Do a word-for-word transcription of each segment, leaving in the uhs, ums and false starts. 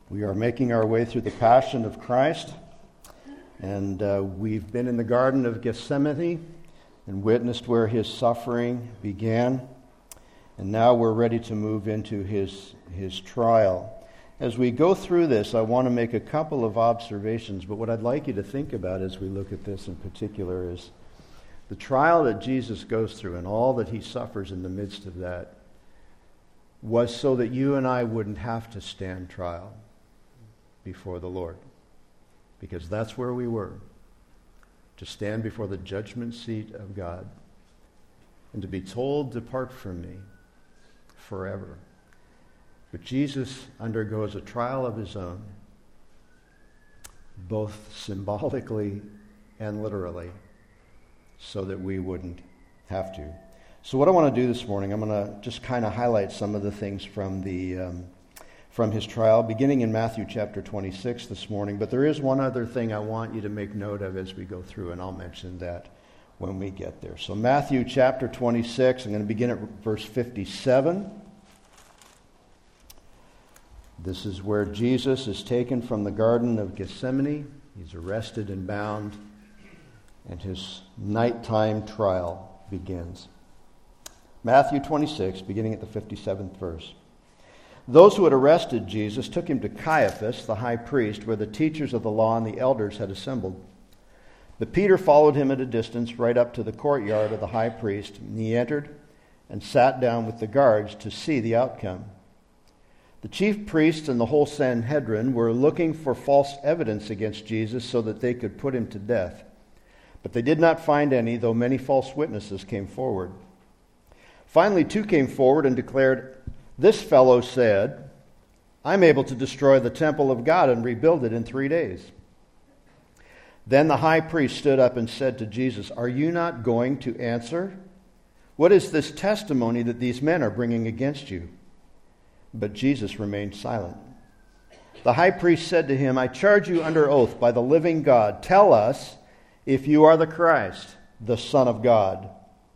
We are making our way through the Passion of Christ, and uh, we've been in the Garden of Gethsemane and witnessed where his suffering began, and now we're ready to move into his, his trial. As we go through this, I want to make a couple of observations, but what I'd like you to think about as we look at this in particular is the trial that Jesus goes through and all that he suffers in the midst of that was so that you and I wouldn't have to stand trial before the Lord, because that's where we were, to stand before the judgment seat of God and to be told, "Depart from me," forever. But Jesus undergoes a trial of his own, both symbolically and literally, so that we wouldn't have to. So what I want to do this morning, I'm going to just kind of highlight some of the things from the um, from his trial, beginning in Matthew chapter twenty-six this morning. But there is one other thing I want you to make note of as we go through, and I'll mention that when we get there. So Matthew chapter twenty-six, I'm going to begin at verse fifty-seven. This is where Jesus is taken from the Garden of Gethsemane. He's arrested and bound, and his nighttime trial begins. Matthew twenty-six, beginning at the fifty-seventh verse. Those who had arrested Jesus took him to Caiaphas, the high priest, where the teachers of the law and the elders had assembled. But Peter followed him at a distance right up to the courtyard of the high priest, and he entered and sat down with the guards to see the outcome. The chief priests and the whole Sanhedrin were looking for false evidence against Jesus so that they could put him to death. But they did not find any, though many false witnesses came forward. Finally, two came forward and declared, "This fellow said, 'I'm able to destroy the temple of God and rebuild it in three days.'" Then the high priest stood up and said to Jesus, "Are you not going to answer? What is this testimony that these men are bringing against you?" But Jesus remained silent. The high priest said to him, "I charge you under oath by the living God, tell us if you are the Christ, the Son of God."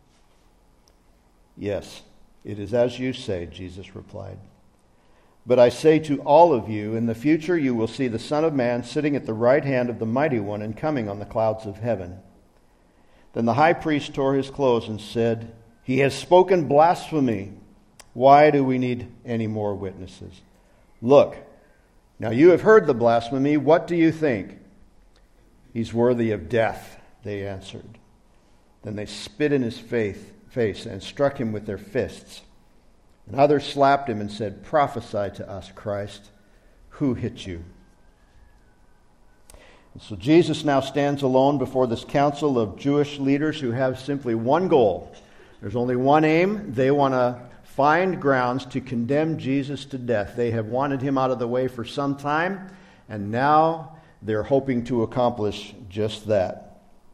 "Yes, it is as you say," Jesus replied. "But I say to all of you, in the future you will see the Son of Man sitting at the right hand of the Mighty One and coming on the clouds of heaven." Then the high priest tore his clothes and said, "He has spoken blasphemy. Why do we need any more witnesses? Look, now you have heard the blasphemy. What do you think?" "He's worthy of death," they answered. Then they spit in his face face and struck him with their fists. And others slapped him and said, "Prophesy to us, Christ. Who hit you?" And so Jesus now stands alone before this council of Jewish leaders who have simply one goal. There's only one aim. They want to find grounds to condemn Jesus to death. They have wanted him out of the way for some time, and now they're hoping to accomplish just that.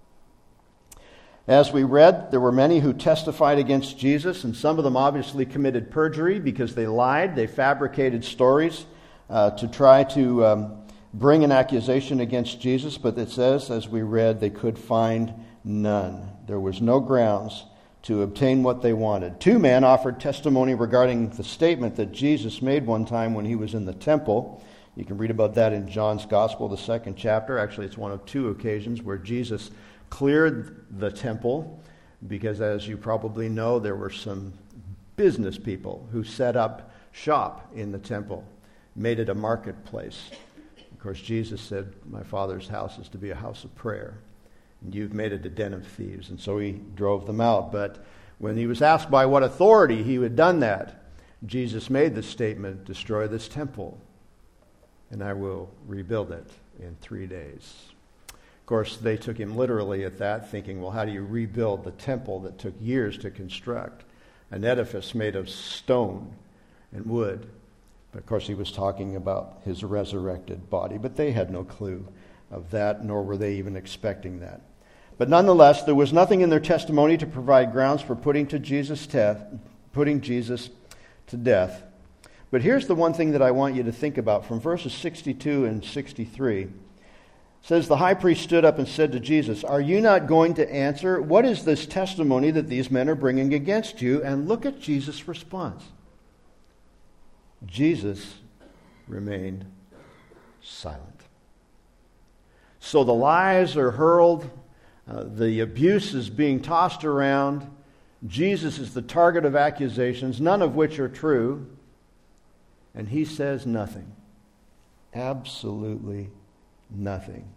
As we read, there were many who testified against Jesus, and some of them obviously committed perjury because they lied. They fabricated stories uh, to try to um, bring an accusation against Jesus, but it says, as we read, they could find none. There was no grounds to obtain what they wanted. Two men offered testimony regarding the statement that Jesus made one time when he was in the temple. You can read about that in John's Gospel, the second chapter. Actually, it's one of two occasions where Jesus cleared the temple, because as you probably know, there were some business people who set up shop in the temple, made it a marketplace. Of course, Jesus said, "My Father's house is to be a house of prayer, and you've made it a den of thieves." And so he drove them out. But when he was asked by what authority he had done that, Jesus made the statement, "Destroy this temple, and I will rebuild it in three days." Of course, they took him literally at that, thinking, well, how do you rebuild the temple that took years to construct? An edifice made of stone and wood. But of course, he was talking about his resurrected body. But they had no clue of that, nor were they even expecting that. But nonetheless, there was nothing in their testimony to provide grounds for putting to Jesus te- putting Jesus to death. But here's the one thing that I want you to think about from verses sixty-two and sixty-three. It says, the high priest stood up and said to Jesus, "Are you not going to answer? What is this testimony that these men are bringing against you?" And look at Jesus' response. Jesus remained silent. So the lies are hurled, uh, the abuse is being tossed around. Jesus is the target of accusations, none of which are true, and he says nothing. Absolutely nothing.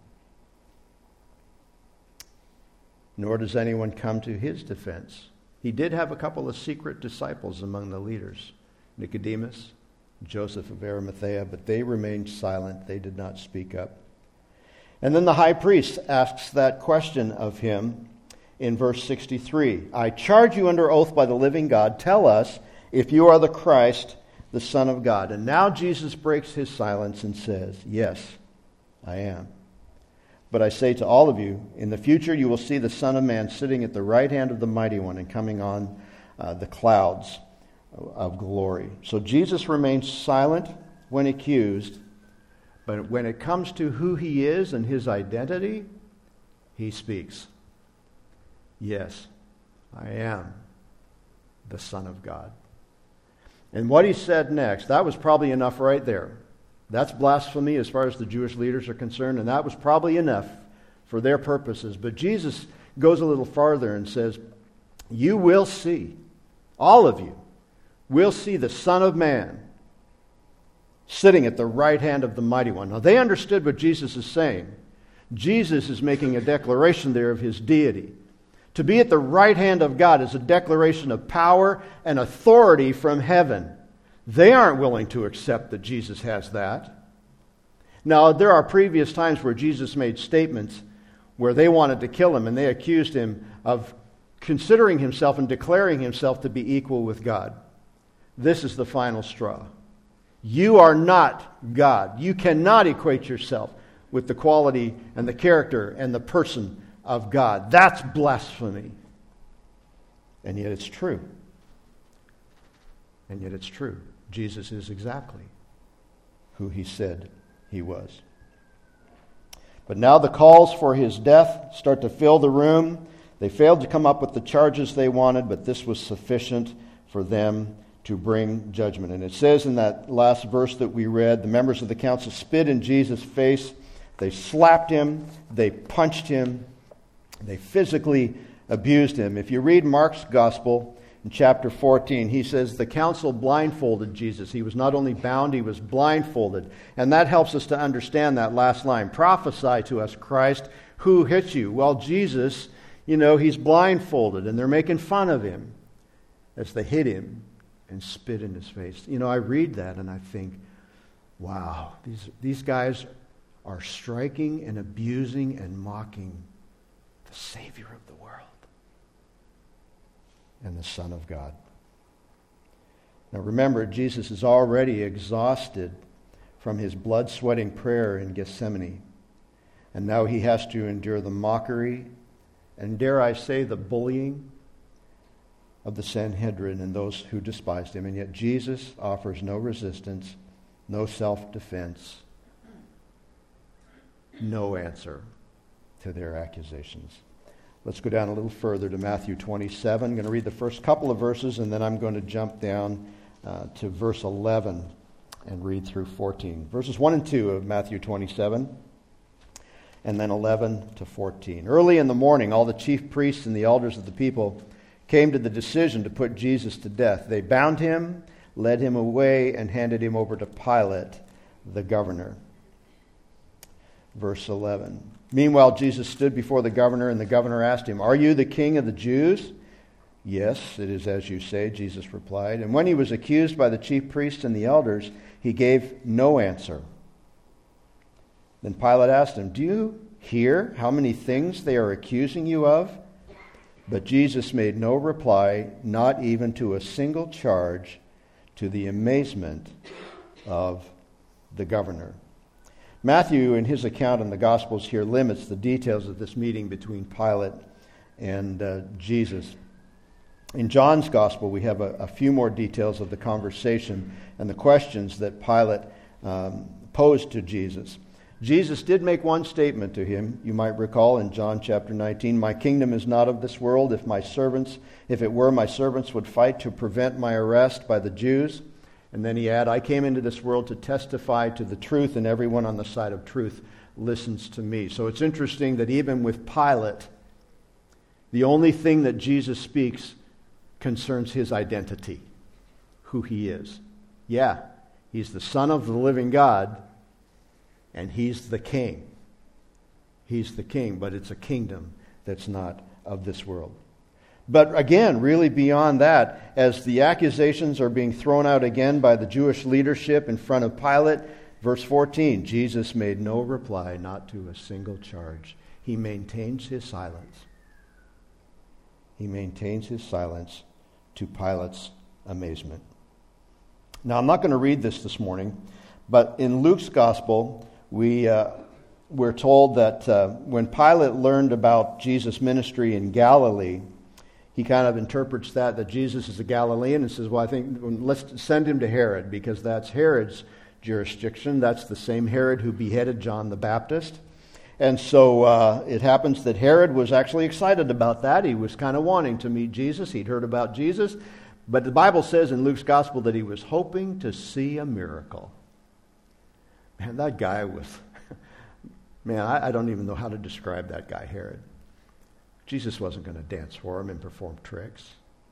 Nor does anyone come to his defense. He did have a couple of secret disciples among the leaders, Nicodemus, Joseph of Arimathea, but they remained silent. They did not speak up. And then the high priest asks that question of him in verse sixty-three. I charge you under oath by the living God, tell us if you are the Christ, the Son of God. And now Jesus breaks his silence and says, yes, I am. But I say to all of you, in the future you will see the Son of Man sitting at the right hand of the Mighty One and coming on uh, the clouds of glory. So Jesus remains silent when accused, but when it comes to who he is and his identity, he speaks. Yes, I am the Son of God. And what he said next, that was probably enough right there. That's blasphemy as far as the Jewish leaders are concerned, and that was probably enough for their purposes. But Jesus goes a little farther and says, you will see, all of you, will see the Son of Man sitting at the right hand of the Mighty One. Now, they understood what Jesus is saying. Jesus is making a declaration there of his deity. To be at the right hand of God is a declaration of power and authority from heaven. They aren't willing to accept that Jesus has that. Now, there are previous times where Jesus made statements where they wanted to kill him, and they accused him of considering himself and declaring himself to be equal with God. This is the final straw. You are not God. You cannot equate yourself with the quality and the character and the person of God. That's blasphemy. And yet it's true. And yet it's true. Jesus is exactly who he said he was. But now the calls for his death start to fill the room. They failed to come up with the charges they wanted, but this was sufficient for them to bring judgment. And it says in that last verse that we read, the members of the council spit in Jesus' face. They slapped him. They punched him. They physically abused him. If you read Mark's gospel in chapter fourteen, he says the council blindfolded Jesus. He was not only bound, he was blindfolded. And that helps us to understand that last line. Prophesy to us, Christ, who hit you? Well, Jesus, you know, he's blindfolded, and they're making fun of him as they hit him and spit in his face. You know, I read that and I think, wow, these, these guys are striking and abusing and mocking the Savior of the world and the Son of God. Now remember, Jesus is already exhausted from his blood-sweating prayer in Gethsemane. And now he has to endure the mockery and, dare I say, the bullying of the Sanhedrin and those who despised him. And yet Jesus offers no resistance, no self-defense, no answer to their accusations. Let's go down a little further to Matthew twenty-seven. I'm going to read the first couple of verses, and then I'm going to jump down uh, to verse eleven and read through fourteen. Verses one and two of Matthew twenty-seven, and then eleven to fourteen. Early in the morning, all the chief priests and the elders of the people came to the decision to put Jesus to death. They bound him, led him away, and handed him over to Pilate, the governor. Verse eleven. Meanwhile, Jesus stood before the governor, and the governor asked him, "Are you the king of the Jews?" "Yes, it is as you say," Jesus replied. And when he was accused by the chief priests and the elders, he gave no answer. Then Pilate asked him, "Do you hear how many things they are accusing you of?" But Jesus made no reply, not even to a single charge, to the amazement of the governor. Matthew, in his account in the Gospels here, limits the details of this meeting between Pilate and uh, Jesus. In John's Gospel, we have a, a few more details of the conversation and the questions that Pilate um, posed to Jesus. Jesus did make one statement to him, you might recall, in John chapter nineteen, "My kingdom is not of this world. If my servants, if it were, my servants would fight to prevent my arrest by the Jews." And then he added, I came into this world to testify to the truth, and everyone on the side of truth listens to me. So it's interesting that even with Pilate, the only thing that Jesus speaks concerns his identity, who he is. Yeah, he's the Son of the living God, and he's the king. He's the king, but it's a kingdom that's not of this world. But again, really beyond that, as the accusations are being thrown out again by the Jewish leadership in front of Pilate, verse fourteen, Jesus made no reply, not to a single charge. He maintains his silence. He maintains his silence to Pilate's amazement. Now, I'm not going to read this this morning, but in Luke's gospel, we, uh, we're told that uh, when Pilate learned about Jesus' ministry in Galilee, he kind of interprets that, that Jesus is a Galilean, and says, well, I think let's send him to Herod, because that's Herod's jurisdiction. That's the same Herod who beheaded John the Baptist. And so uh, it happens that Herod was actually excited about that. He was kind of wanting to meet Jesus. He'd heard about Jesus. But the Bible says in Luke's gospel that he was hoping to see a miracle. Man, that guy was... Man, I, I don't even know how to describe that guy, Herod. Jesus wasn't going to dance for him and perform tricks.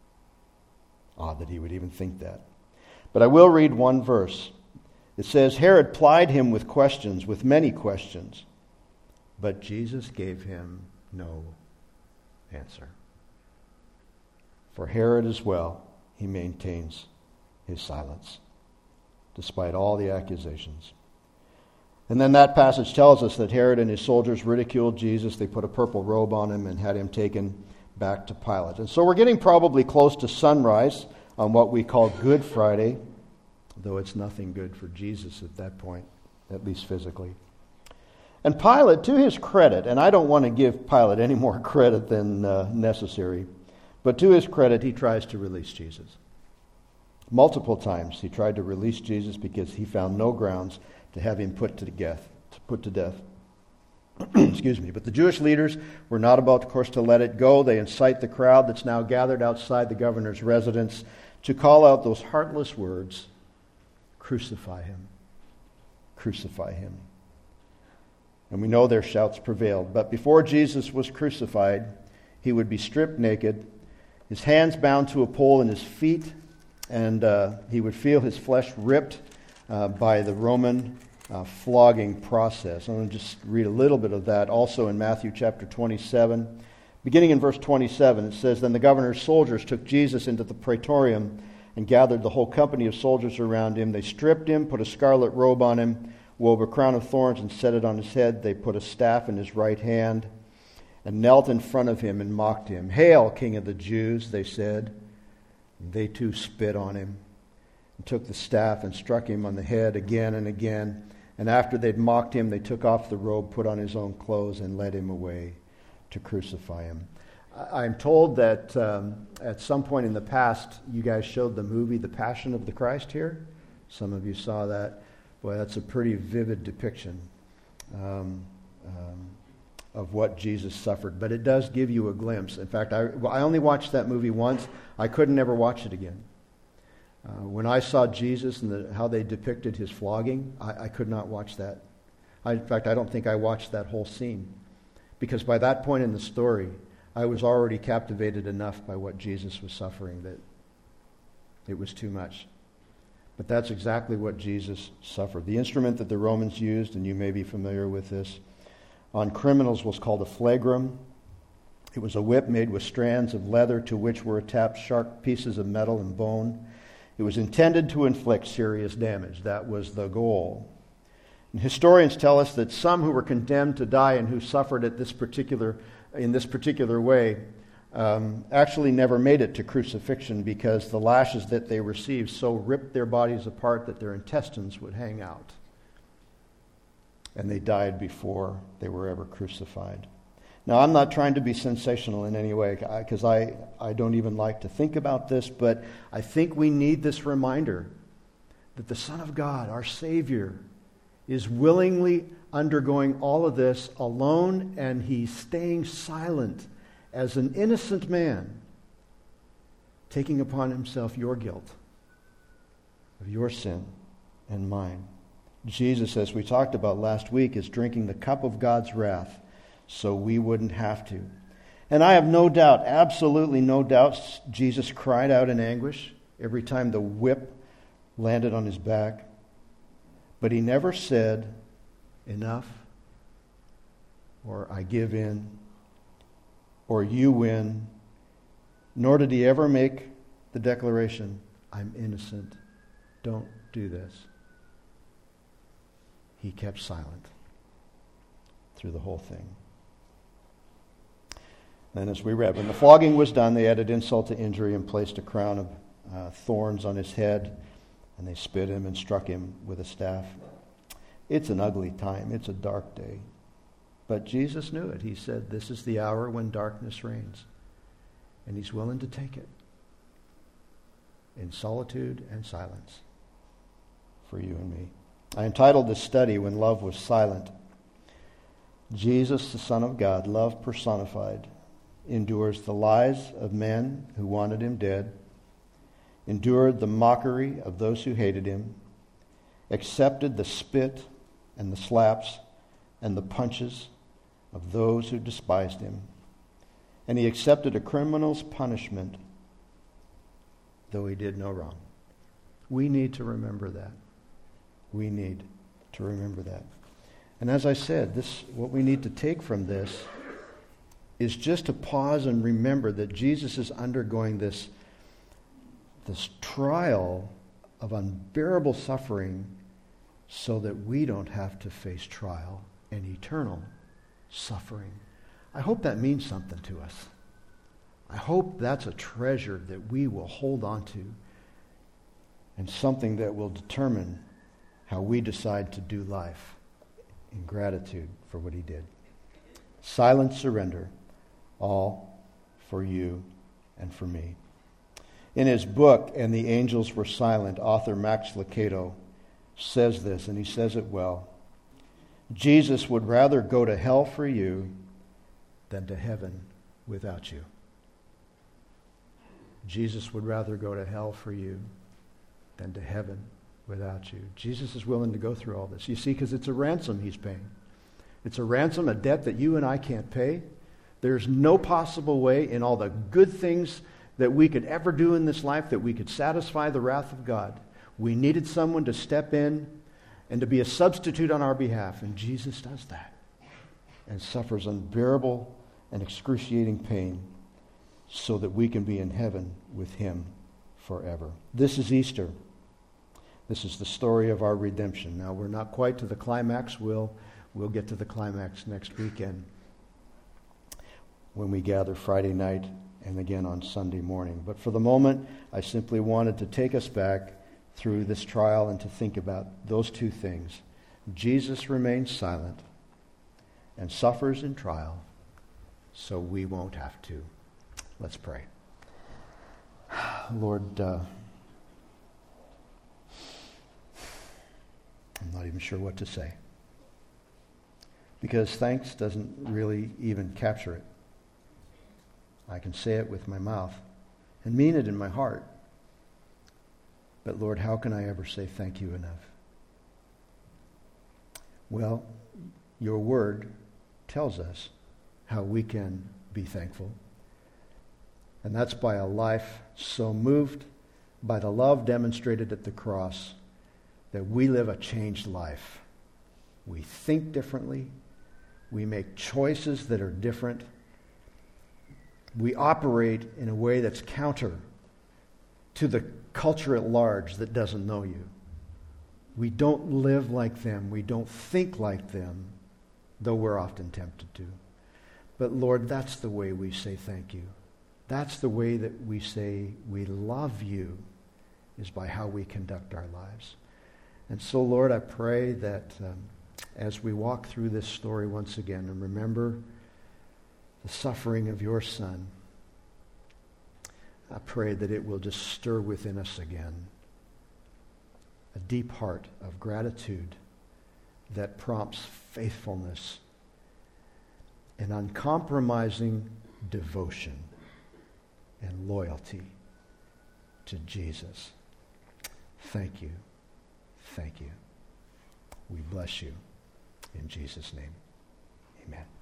Odd that he would even think that. But I will read one verse. It says, Herod plied him with questions, with many questions, but Jesus gave him no answer. For Herod as well, he maintains his silence, despite all the accusations. And then that passage tells us that Herod and his soldiers ridiculed Jesus. They put a purple robe on him and had him taken back to Pilate. And so we're getting probably close to sunrise on what we call Good Friday, though it's nothing good for Jesus at that point, at least physically. And Pilate, to his credit, and I don't want to give Pilate any more credit than uh, necessary, but to his credit, he tries to release Jesus. Multiple times he tried to release Jesus because he found no grounds to have him put to death. To put to death. Excuse me. But the Jewish leaders were not about, of course, to let it go. They incite the crowd that's now gathered outside the governor's residence to call out those heartless words, crucify him, crucify him. And we know their shouts prevailed. But before Jesus was crucified, he would be stripped naked, his hands bound to a pole and his feet, and uh, he would feel his flesh ripped uh, by the Roman uh, flogging process. I'm going to just read a little bit of that also in Matthew chapter twenty-seven. Beginning in verse twenty-seven, it says, Then the governor's soldiers took Jesus into the praetorium and gathered the whole company of soldiers around him. They stripped him, put a scarlet robe on him, wove a crown of thorns and set it on his head. They put a staff in his right hand and knelt in front of him and mocked him. Hail, King of the Jews, they said. And they too spit on him and took the staff and struck him on the head again and again. And after they'd mocked him, they took off the robe, put on his own clothes, and led him away to crucify him. I'm told that um, at some point in the past, you guys showed the movie The Passion of the Christ here. Some of you saw that. Boy, that's a pretty vivid depiction um, um, of what Jesus suffered. But it does give you a glimpse. In fact, I, I only watched that movie once. I couldn't ever watch it again. Uh, when I saw Jesus and the, how they depicted his flogging, I, I could not watch that. I, in fact, I don't think I watched that whole scene. Because by that point in the story, I was already captivated enough by what Jesus was suffering that it was too much. But that's exactly what Jesus suffered. The instrument that the Romans used, and you may be familiar with this, on criminals was called a flagrum. It was a whip made with strands of leather to which were attached sharp pieces of metal and bone. It was intended to inflict serious damage. That was the goal. And historians tell us that some who were condemned to die and who suffered at this particular, in this particular way um, actually never made it to crucifixion because the lashes that they received so ripped their bodies apart that their intestines would hang out. And they died before they were ever crucified. Now, I'm not trying to be sensational in any way because I, I don't even like to think about this, but I think we need this reminder that the Son of God, our Savior, is willingly undergoing all of this alone, and he's staying silent as an innocent man, taking upon himself your guilt, of your sin and mine. Jesus, as we talked about last week, is drinking the cup of God's wrath so we wouldn't have to. And I have no doubt, absolutely no doubt, Jesus cried out in anguish every time the whip landed on his back. But he never said, enough, or I give in, or you win, nor did he ever make the declaration, I'm innocent, don't do this. He kept silent through the whole thing. Then as we read, when the flogging was done, they added insult to injury and placed a crown of uh, thorns on his head, and they spit him and struck him with a staff. It's an ugly time. It's a dark day. But Jesus knew it. He said, this is the hour when darkness reigns. And he's willing to take it in solitude and silence for you and me. I entitled this study, When Love Was Silent. Jesus, the Son of God, love personified, endures the lies of men who wanted him dead, endured the mockery of those who hated him, accepted the spit and the slaps and the punches of those who despised him, and he accepted a criminal's punishment, though he did no wrong. We need to remember that. We need to remember that. And as I said, this what we need to take from this is just to pause and remember that Jesus is undergoing this, this trial of unbearable suffering so that we don't have to face trial and eternal suffering. I hope that means something to us. I hope that's a treasure that we will hold on to and something that will determine how we decide to do life in gratitude for what he did. Silent surrender, all for you and for me. In his book, And the Angels Were Silent, author Max Lucado says this, and he says it well. Jesus would rather go to hell for you than to heaven without you. Jesus would rather go to hell for you than to heaven without you. Jesus is willing to go through all this. You see, because it's a ransom he's paying. It's a ransom, a debt that you and I can't pay. There's no possible way in all the good things that we could ever do in this life that we could satisfy the wrath of God. We needed someone to step in and to be a substitute on our behalf. And Jesus does that and suffers unbearable and excruciating pain so that we can be in heaven with him forever. This is Easter. This is the story of our redemption. Now, we're not quite to the climax. We'll, we'll get to the climax next weekend when we gather Friday night and again on Sunday morning. But for the moment, I simply wanted to take us back through this trial and to think about those two things. Jesus remains silent and suffers in trial so we won't have to. Let's pray. Lord, uh, I'm not even sure what to say, because thanks doesn't really even capture it. I can say it with my mouth and mean it in my heart. But Lord, how can I ever say thank you enough? Well, your word tells us how we can be thankful. And that's by a life so moved by the love demonstrated at the cross that we live a changed life. We think differently. We make choices that are different. We operate in a way that's counter to the culture at large that doesn't know you. We don't live like them. We don't think like them, though we're often tempted to. But Lord, that's the way we say thank you. That's the way that we say we love you, is by how we conduct our lives. And so, Lord, I pray that um, as we walk through this story once again and remember the suffering of your Son, I pray that it will just stir within us again a deep heart of gratitude that prompts faithfulness and uncompromising devotion and loyalty to Jesus. Thank you. Thank you. We bless you. In Jesus' name, amen.